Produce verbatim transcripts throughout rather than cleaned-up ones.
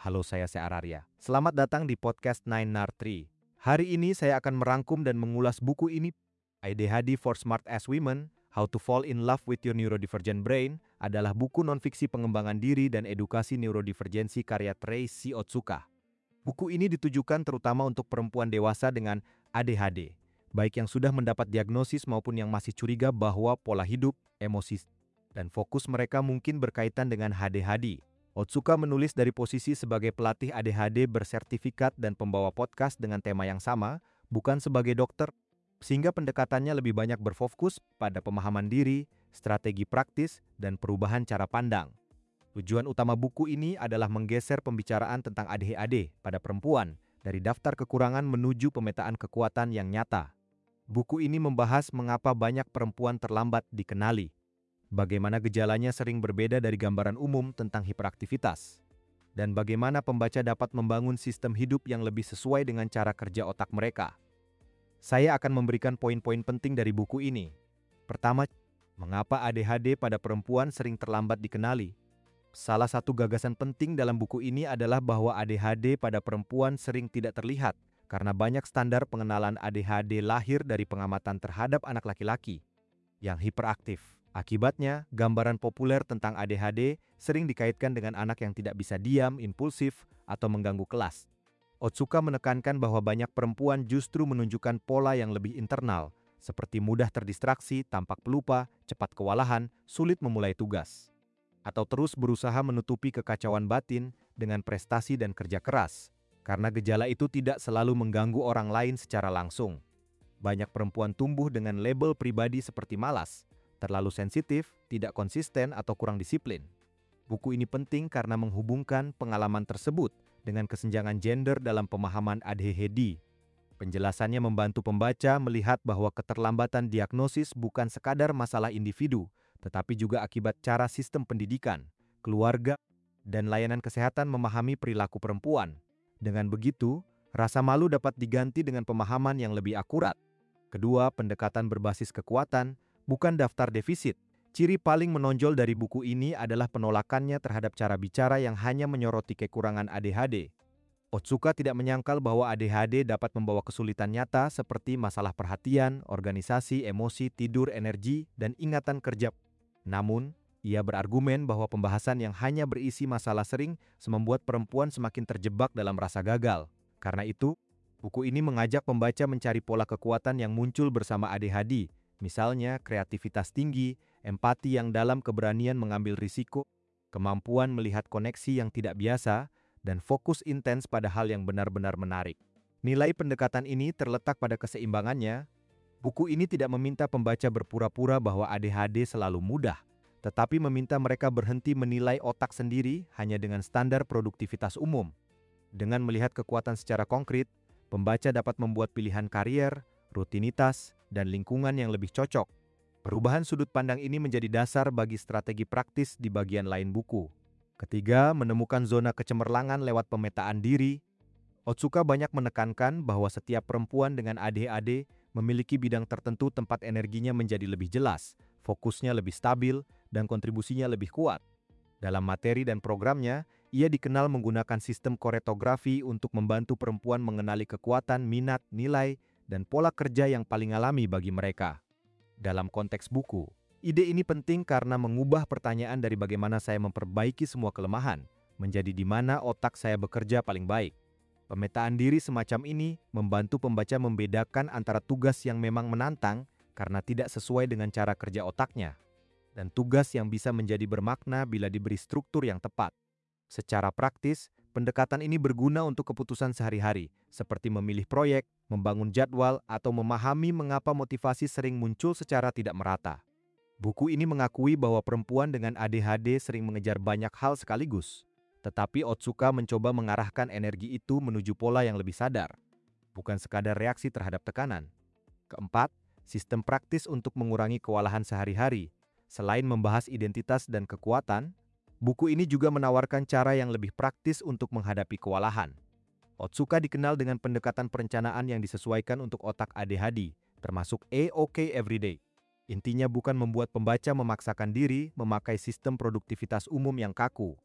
Halo, saya Seararya. Selamat datang di podcast Nine Nar Tree. Hari ini saya akan merangkum dan mengulas buku ini. A D H D for Smart as Women, How to Fall in Love with Your Neurodivergent Brain adalah buku nonfiksi pengembangan diri dan edukasi neurodivergensi karya Tracy Otsuka. Buku ini ditujukan terutama untuk perempuan dewasa dengan A D H D, baik yang sudah mendapat diagnosis maupun yang masih curiga bahwa pola hidup, emosi, dan fokus mereka mungkin berkaitan dengan A D H D. Otsuka menulis dari posisi sebagai pelatih A D H D bersertifikat dan pembawa podcast dengan tema yang sama, bukan sebagai dokter, sehingga pendekatannya lebih banyak berfokus pada pemahaman diri, strategi praktis, dan perubahan cara pandang. Tujuan utama buku ini adalah menggeser pembicaraan tentang A D H D pada perempuan dari daftar kekurangan menuju pemetaan kekuatan yang nyata. Buku ini membahas mengapa banyak perempuan terlambat dikenali, bagaimana gejalanya sering berbeda dari gambaran umum tentang hiperaktivitas, dan bagaimana pembaca dapat membangun sistem hidup yang lebih sesuai dengan cara kerja otak mereka. Saya akan memberikan poin-poin penting dari buku ini. Pertama, mengapa A D H D pada perempuan sering terlambat dikenali? Salah satu gagasan penting dalam buku ini adalah bahwa A D H D pada perempuan sering tidak terlihat karena banyak standar pengenalan A D H D lahir dari pengamatan terhadap anak laki-laki yang hiperaktif. Akibatnya, gambaran populer tentang A D H D sering dikaitkan dengan anak yang tidak bisa diam, impulsif, atau mengganggu kelas. Otsuka menekankan bahwa banyak perempuan justru menunjukkan pola yang lebih internal, seperti mudah terdistraksi, tampak pelupa, cepat kewalahan, sulit memulai tugas, atau terus berusaha menutupi kekacauan batin dengan prestasi dan kerja keras, karena gejala itu tidak selalu mengganggu orang lain secara langsung. Banyak perempuan tumbuh dengan label pribadi seperti malas, terlalu sensitif, tidak konsisten, atau kurang disiplin. Buku ini penting karena menghubungkan pengalaman tersebut dengan kesenjangan gender dalam pemahaman A D H D. Penjelasannya membantu pembaca melihat bahwa keterlambatan diagnosis bukan sekadar masalah individu, tetapi juga akibat cara sistem pendidikan, keluarga, dan layanan kesehatan memahami perilaku perempuan. Dengan begitu, rasa malu dapat diganti dengan pemahaman yang lebih akurat. Kedua, pendekatan berbasis kekuatan, bukan daftar defisit. Ciri paling menonjol dari buku ini adalah penolakannya terhadap cara bicara yang hanya menyoroti kekurangan A D H D. Otsuka tidak menyangkal bahwa A D H D dapat membawa kesulitan nyata seperti masalah perhatian, organisasi, emosi, tidur, energi, dan ingatan kerja. Namun, ia berargumen bahwa pembahasan yang hanya berisi masalah sering membuat perempuan semakin terjebak dalam rasa gagal. Karena itu, buku ini mengajak pembaca mencari pola kekuatan yang muncul bersama A D H D, misalnya kreativitas tinggi, empati yang dalam, keberanian mengambil risiko, kemampuan melihat koneksi yang tidak biasa, dan fokus intens pada hal yang benar-benar menarik. Nilai pendekatan ini terletak pada keseimbangannya. Buku ini tidak meminta pembaca berpura-pura bahwa A D H D selalu mudah, tetapi meminta mereka berhenti menilai otak sendiri hanya dengan standar produktivitas umum. Dengan melihat kekuatan secara konkret, pembaca dapat membuat pilihan karier, rutinitas, dan lingkungan yang lebih cocok. Perubahan sudut pandang ini menjadi dasar bagi strategi praktis di bagian lain buku. Ketiga, menemukan zona kecemerlangan lewat pemetaan diri. Otsuka banyak menekankan bahwa setiap perempuan dengan A D H D memiliki bidang tertentu tempat energinya menjadi lebih jelas, fokusnya lebih stabil, dan kontribusinya lebih kuat. Dalam materi dan programnya, ia dikenal menggunakan sistem koretografi untuk membantu perempuan mengenali kekuatan, minat, nilai, dan pola kerja yang paling alami bagi mereka. Dalam konteks buku, ide ini penting karena mengubah pertanyaan dari bagaimana saya memperbaiki semua kelemahan, menjadi di mana otak saya bekerja paling baik. Pemetaan diri semacam ini membantu pembaca membedakan antara tugas yang memang menantang karena tidak sesuai dengan cara kerja otaknya, dan tugas yang bisa menjadi bermakna bila diberi struktur yang tepat. Secara praktis, pendekatan ini berguna untuk keputusan sehari-hari, seperti memilih proyek, membangun jadwal, atau memahami mengapa motivasi sering muncul secara tidak merata. Buku ini mengakui bahwa perempuan dengan A D H D sering mengejar banyak hal sekaligus, tetapi Otsuka mencoba mengarahkan energi itu menuju pola yang lebih sadar, bukan sekadar reaksi terhadap tekanan. Keempat, sistem praktis untuk mengurangi kewalahan sehari-hari. Selain membahas identitas dan kekuatan, buku ini juga menawarkan cara yang lebih praktis untuk menghadapi kewalahan. Otsuka dikenal dengan pendekatan perencanaan yang disesuaikan untuk otak A D H D, termasuk A O K Everyday. Intinya bukan membuat pembaca memaksakan diri memakai sistem produktivitas umum yang kaku,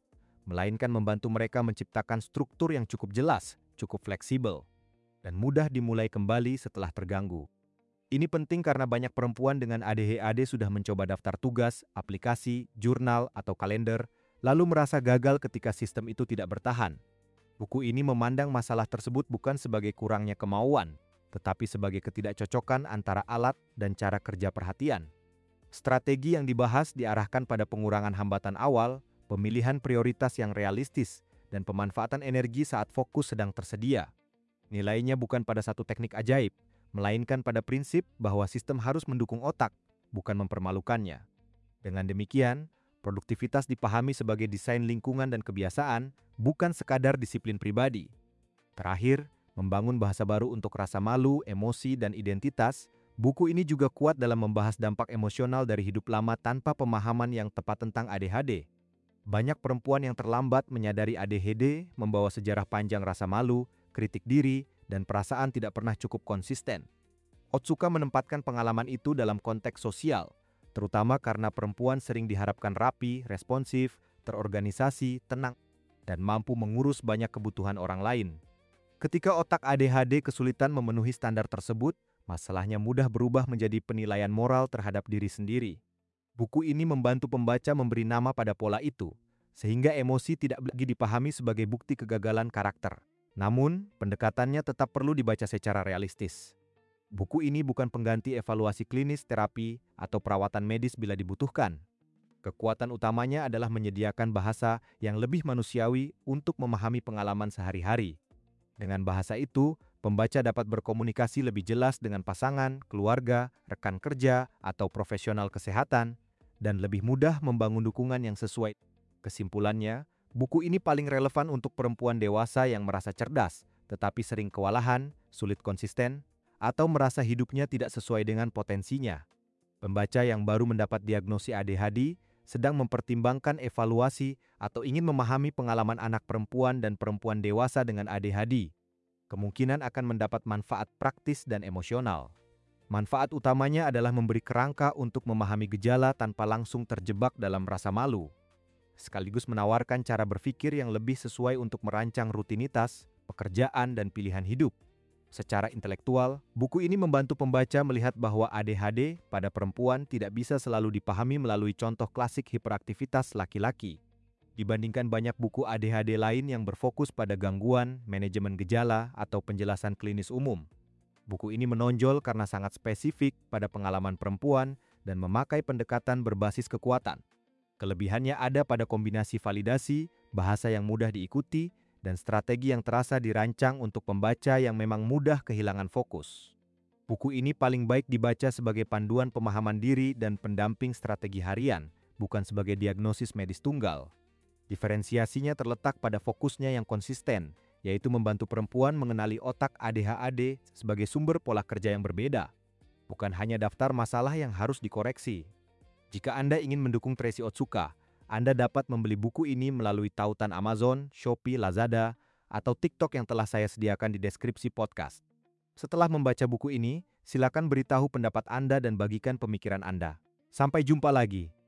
melainkan membantu mereka menciptakan struktur yang cukup jelas, cukup fleksibel, dan mudah dimulai kembali setelah terganggu. Ini penting karena banyak perempuan dengan A D H D sudah mencoba daftar tugas, aplikasi, jurnal, atau kalender, lalu merasa gagal ketika sistem itu tidak bertahan. Buku ini memandang masalah tersebut bukan sebagai kurangnya kemauan, tetapi sebagai ketidakcocokan antara alat dan cara kerja perhatian. Strategi yang dibahas diarahkan pada pengurangan hambatan awal, pemilihan prioritas yang realistis, dan pemanfaatan energi saat fokus sedang tersedia. Nilainya bukan pada satu teknik ajaib, melainkan pada prinsip bahwa sistem harus mendukung otak, bukan mempermalukannya. Dengan demikian, produktivitas dipahami sebagai desain lingkungan dan kebiasaan, bukan sekadar disiplin pribadi. Terakhir, membangun bahasa baru untuk rasa malu, emosi, dan identitas. Buku ini juga kuat dalam membahas dampak emosional dari hidup lama tanpa pemahaman yang tepat tentang A D H D. Banyak perempuan yang terlambat menyadari A D H D membawa sejarah panjang rasa malu, kritik diri, dan perasaan tidak pernah cukup konsisten. Otsuka menempatkan pengalaman itu dalam konteks sosial, terutama karena perempuan sering diharapkan rapi, responsif, terorganisasi, tenang, dan mampu mengurus banyak kebutuhan orang lain. Ketika otak A D H D kesulitan memenuhi standar tersebut, masalahnya mudah berubah menjadi penilaian moral terhadap diri sendiri. Buku ini membantu pembaca memberi nama pada pola itu, sehingga emosi tidak lagi dipahami sebagai bukti kegagalan karakter. Namun, pendekatannya tetap perlu dibaca secara realistis. Buku ini bukan pengganti evaluasi klinis, terapi, atau perawatan medis bila dibutuhkan. Kekuatan utamanya adalah menyediakan bahasa yang lebih manusiawi untuk memahami pengalaman sehari-hari. Dengan bahasa itu, pembaca dapat berkomunikasi lebih jelas dengan pasangan, keluarga, rekan kerja, atau profesional kesehatan, dan lebih mudah membangun dukungan yang sesuai. Kesimpulannya, buku ini paling relevan untuk perempuan dewasa yang merasa cerdas, tetapi sering kewalahan, sulit konsisten, atau merasa hidupnya tidak sesuai dengan potensinya. Pembaca yang baru mendapat diagnosis A D H D sedang mempertimbangkan evaluasi atau ingin memahami pengalaman anak perempuan dan perempuan dewasa dengan A D H D. Kemungkinan akan mendapat manfaat praktis dan emosional. Manfaat utamanya adalah memberi kerangka untuk memahami gejala tanpa langsung terjebak dalam rasa malu, sekaligus menawarkan cara berpikir yang lebih sesuai untuk merancang rutinitas, pekerjaan, dan pilihan hidup. Secara intelektual, buku ini membantu pembaca melihat bahwa A D H D pada perempuan tidak bisa selalu dipahami melalui contoh klasik hiperaktivitas laki-laki. Dibandingkan banyak buku A D H D lain yang berfokus pada gangguan, manajemen gejala, atau penjelasan klinis umum. Buku ini menonjol karena sangat spesifik pada pengalaman perempuan dan memakai pendekatan berbasis kekuatan. Kelebihannya ada pada kombinasi validasi, bahasa yang mudah diikuti, dan strategi yang terasa dirancang untuk pembaca yang memang mudah kehilangan fokus. Buku ini paling baik dibaca sebagai panduan pemahaman diri dan pendamping strategi harian, bukan sebagai diagnosis medis tunggal. Diferensiasinya terletak pada fokusnya yang konsisten, yaitu membantu perempuan mengenali otak A D H D sebagai sumber pola kerja yang berbeda, bukan hanya daftar masalah yang harus dikoreksi. Jika Anda ingin mendukung Tracy Otsuka, Anda dapat membeli buku ini melalui tautan Amazon, Shopee, Lazada, atau TikTok yang telah saya sediakan di deskripsi podcast. Setelah membaca buku ini, silakan beritahu pendapat Anda dan bagikan pemikiran Anda. Sampai jumpa lagi.